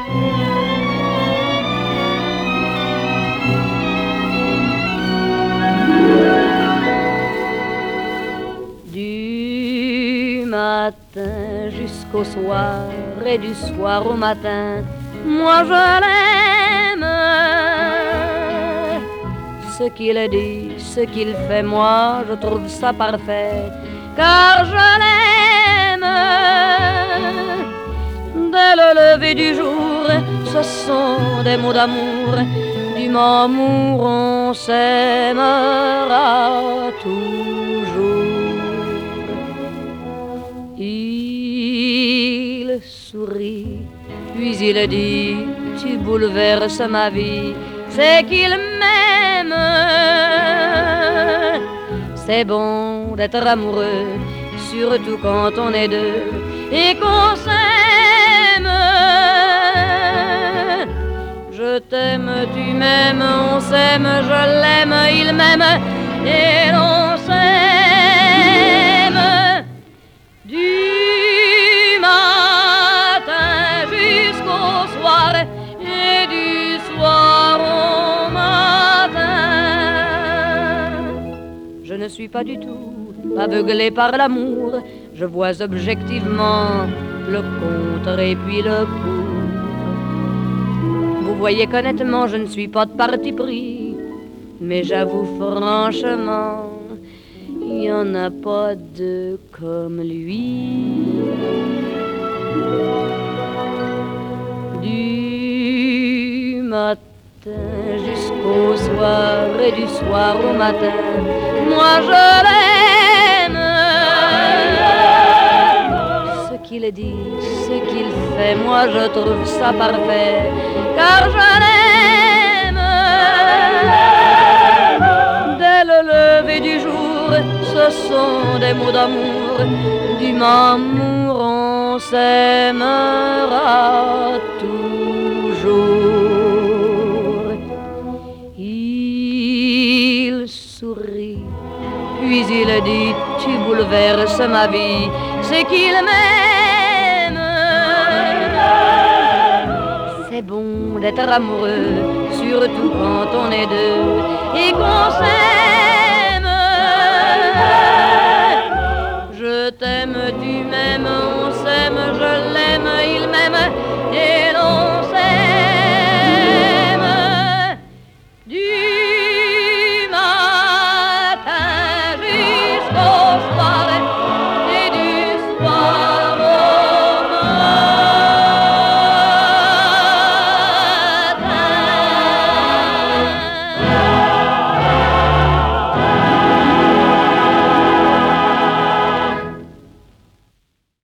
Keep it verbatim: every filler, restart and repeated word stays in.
Du matin jusqu'au soir et du soir au matin, moi je l'aime. Ce qu'il dit, ce qu'il fait, moi je trouve ça parfait, car je l'aime. Dès le lever du jour, ce sont des mots d'amour. Du m'amour, on s'aimera toujours. Il sourit, puis il dit, tu bouleverses ma vie, c'est qu'il m'aime. C'est bon d'être amoureux, surtout quand on est deux et qu'on s'aime. Je t'aime, tu m'aimes, on s'aime, je l'aime, il m'aime, et l'on s'aime. Du matin jusqu'au soir et du soir au matin. Je ne suis pas du tout aveuglé par l'amour, je vois objectivement le contre et puis le pour. Vous voyez qu'honnêtement je ne suis pas de parti pris, mais j'avoue franchement, il n'y en a pas deux comme lui. Du matin jusqu'au soir et du soir au matin, moi je l'aime. Ce qu'il dit, ce qu'il fait, moi je trouve ça parfait, car je l'aime. Dès le lever du jour, ce sont des mots d'amour. Du m'amour, on s'aimera toujours. Il sourit, puis il dit, tu bouleverses ma vie, c'est qu'il m'aime. C'est bon d'être amoureux, surtout quand on est deux et qu'on s'aime. Je t'aime, tu m'aimes, on s'aime, je l'aime, il m'aime,